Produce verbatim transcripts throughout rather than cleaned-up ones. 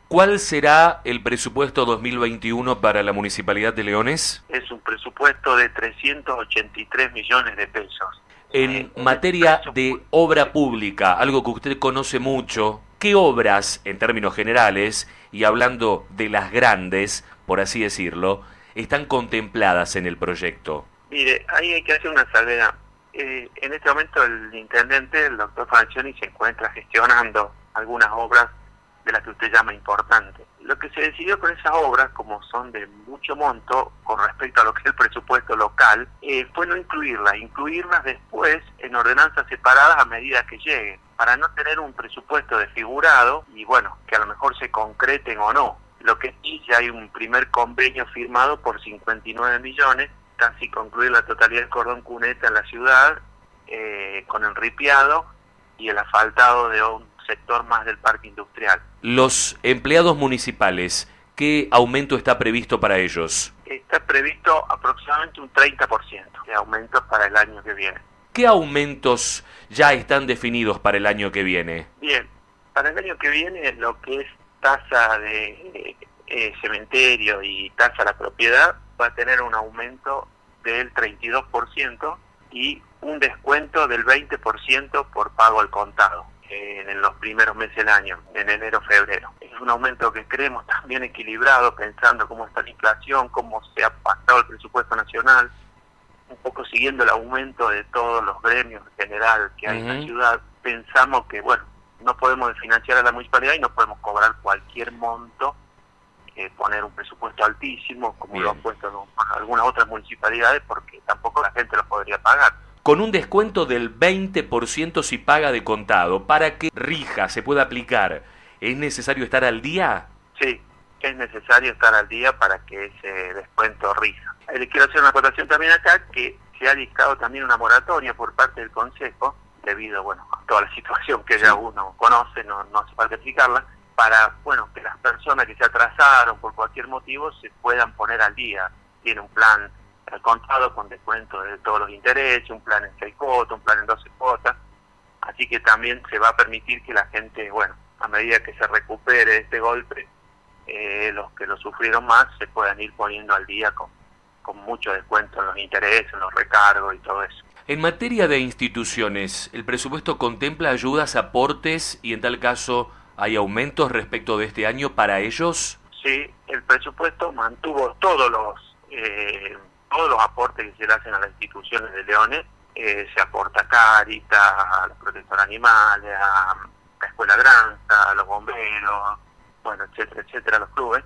¿Cuál será el presupuesto dos mil veintiuno para la Municipalidad de Leones? Es un presupuesto de trescientos ochenta y tres millones de pesos. En Eh, materia de obra pública, algo que usted conoce mucho, ¿qué obras, en términos generales, y hablando de las grandes, por así decirlo, están contempladas en el proyecto? Mire, ahí hay que hacer una salvedad. Eh, en este momento el intendente, el doctor Francioni, se encuentra gestionando algunas obras de las que usted llama importantes. Lo que se decidió con esas obras, como son de mucho monto con respecto a lo que es el presupuesto local, eh, fue no incluirlas, incluirlas después en ordenanzas separadas a medida que lleguen, para no tener un presupuesto desfigurado y bueno, que a lo mejor se concreten o no. Lo que sí, ya hay un primer convenio firmado por cincuenta y nueve millones, casi concluir la totalidad del cordón cuneta en la ciudad, eh, con el ripiado y el asfaltado de un sector más del parque industrial. Los empleados municipales, ¿qué aumento está previsto para ellos? Está previsto aproximadamente un treinta por ciento de aumento para el año que viene. ¿Qué aumentos ya están definidos para el año que viene? Bien, para el año que viene lo que es tasa de eh, cementerio y tasa a la propiedad va a tener un aumento del treinta y dos por ciento y un descuento del veinte por ciento por pago al contado en los primeros meses del año, en enero, febrero. Es un aumento que creemos también equilibrado, pensando cómo está la inflación, cómo se ha pactado el presupuesto nacional, un poco siguiendo el aumento de todos los gremios en general que hay uh-huh. en la ciudad. Pensamos que, bueno, no podemos financiar a la municipalidad y no podemos cobrar cualquier monto, eh, poner un presupuesto altísimo, como Bien. lo han puesto ¿no? algunas otras municipalidades, porque tampoco la gente lo podría pagar. Con un descuento del veinte por ciento si paga de contado, para que rija, se pueda aplicar, ¿es necesario estar al día? Sí, es necesario estar al día para que ese descuento rija. Le quiero hacer una acotación también acá, que se ha dictado también una moratoria por parte del Consejo, debido bueno a toda la situación que ya uno conoce, no, no hace falta explicarla, para bueno que las personas que se atrasaron por cualquier motivo se puedan poner al día. Tiene un plan al contado con descuento de todos los intereses, un plan en seis cuotas, un plan en doce cuotas, así que también se va a permitir que la gente, bueno, a medida que se recupere este golpe, eh, los que lo sufrieron más se puedan ir poniendo al día con, con mucho descuento en los intereses, en los recargos y todo eso. En materia de instituciones, ¿el presupuesto contempla ayudas, aportes y en tal caso hay aumentos respecto de este año para ellos? Sí, el presupuesto mantuvo todos los... Eh, todos los aportes que se le hacen a las instituciones de Leones, eh, se aporta a Cáritas, a los protectores animales, a la Escuela Granja, a los bomberos, bueno, etcétera, etcétera, a los clubes,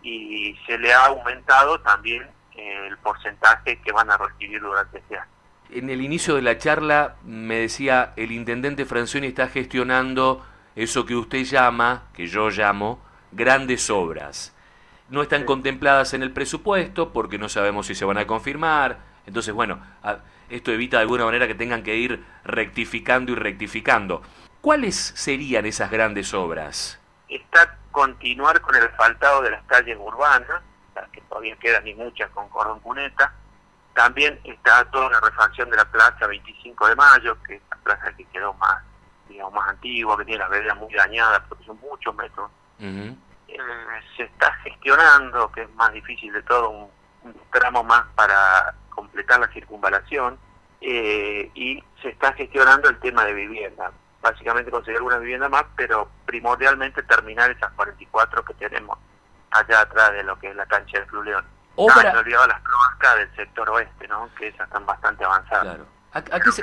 y se le ha aumentado también eh, el porcentaje que van a recibir durante este año. En el inicio de la charla me decía, el intendente Francioni está gestionando eso que usted llama, que yo llamo, grandes obras. No están sí. contempladas en el presupuesto porque no sabemos si se van a confirmar. Entonces, bueno, a, esto evita de alguna manera que tengan que ir rectificando y rectificando. ¿Cuáles serían esas grandes obras? Está continuar con el asfaltado de las calles urbanas, las que todavía quedan y muchas con cordón cuneta. También está toda la refacción de la plaza veinticinco de mayo, que es la plaza que quedó más, digamos, más antigua, que tiene las veredas muy dañadas porque son muchos metros. Uh-huh. Eh, se está gestionando, que es más difícil de todo, un, un tramo más para completar la circunvalación, eh, y se está gestionando el tema de vivienda, básicamente conseguir alguna vivienda más, pero primordialmente terminar esas cuarenta y cuatro que tenemos allá atrás de lo que es la cancha del Club León. Obra... Ah, me olvidaba las cloacas del sector oeste, ¿no? Que esas están bastante avanzadas. Claro. ¿A, a, qué se...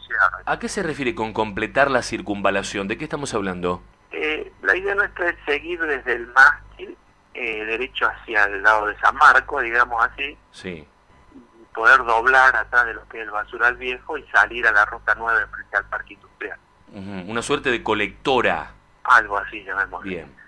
¿A qué se refiere con completar la circunvalación? ¿De qué estamos hablando? Eh, la idea nuestra es seguir desde el mástil eh, derecho hacia el lado de San Marcos, digamos así, sí. poder doblar atrás de lo que es el basural viejo y salir a la ruta nueve frente al parque industrial. Uh-huh. Una suerte de colectora. Algo así, llamémoslo. Bien.